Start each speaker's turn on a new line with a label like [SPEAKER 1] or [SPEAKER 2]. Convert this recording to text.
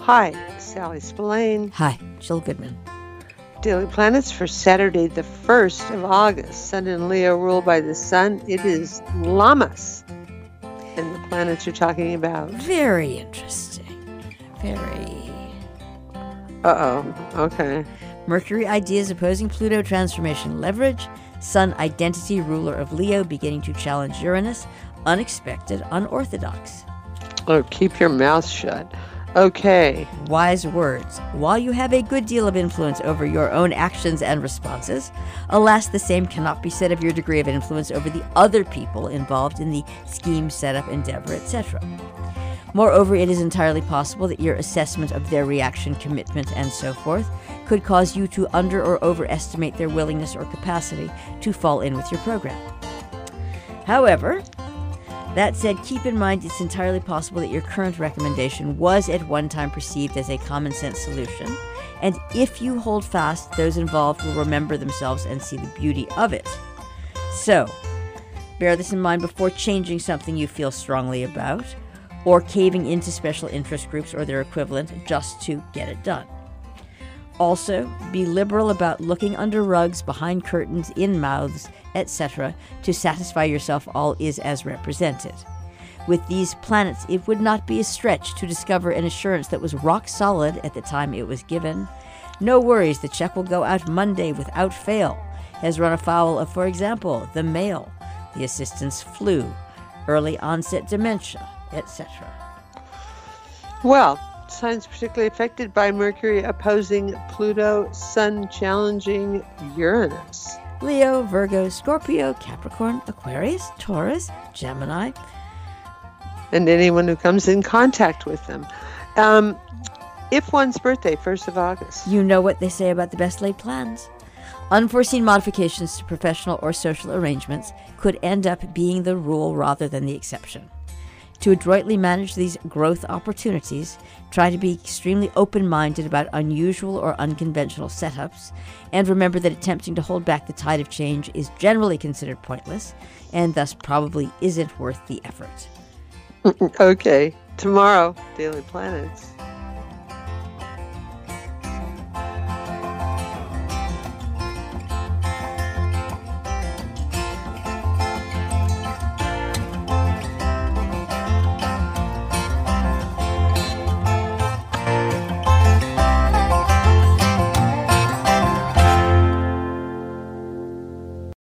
[SPEAKER 1] Hi, Sally Spillane.
[SPEAKER 2] Hi, Jill Goodman.
[SPEAKER 1] Daily Planets for Saturday, the 1st of August. Sun and Leo rule by the sun. It is Lammas. And the planets you're talking about.
[SPEAKER 2] Very interesting. Very.
[SPEAKER 1] Okay.
[SPEAKER 2] Mercury ideas opposing Pluto, transformation leverage. Sun identity, ruler of Leo, beginning to challenge Uranus. Unexpected, unorthodox.
[SPEAKER 1] Oh, keep your mouth shut. Okay.
[SPEAKER 2] Wise words. While you have a good deal of influence over your own actions and responses, alas, the same cannot be said of your degree of influence over the other people involved in the scheme, setup, endeavor, etc. Moreover, it is entirely possible that your assessment of their reaction, commitment, and so forth could cause you to under or overestimate their willingness or capacity to fall in with your program. However, that said, keep in mind it's entirely possible that your current recommendation was at one time perceived as a common sense solution, and if you hold fast, those involved will remember themselves and see the beauty of it. So, bear this in mind before changing something you feel strongly about, or caving into special interest groups or their equivalent just to get it done. Also, be liberal about looking under rugs, behind curtains, in mouths, etc., to satisfy yourself all is as represented. With these planets, it would not be a stretch to discover an assurance that was rock solid at the time it was given. No worries, the check will go out Monday without fail. Has run afoul of, for example, the male, the assistant's flu, early onset dementia, etc.
[SPEAKER 1] Well, signs particularly affected by Mercury opposing Pluto, Sun challenging Uranus.
[SPEAKER 2] Leo, Virgo, Scorpio, Capricorn, Aquarius, Taurus, Gemini.
[SPEAKER 1] And anyone who comes in contact with them. If one's birthday, 1st of August.
[SPEAKER 2] You know what they say about the best laid plans. Unforeseen modifications to professional or social arrangements could end up being the rule rather than the exception. To adroitly manage these growth opportunities, try to be extremely open-minded about unusual or unconventional setups, and remember that attempting to hold back the tide of change is generally considered pointless, and thus probably isn't worth the effort.
[SPEAKER 1] Okay, tomorrow, Daily Planets.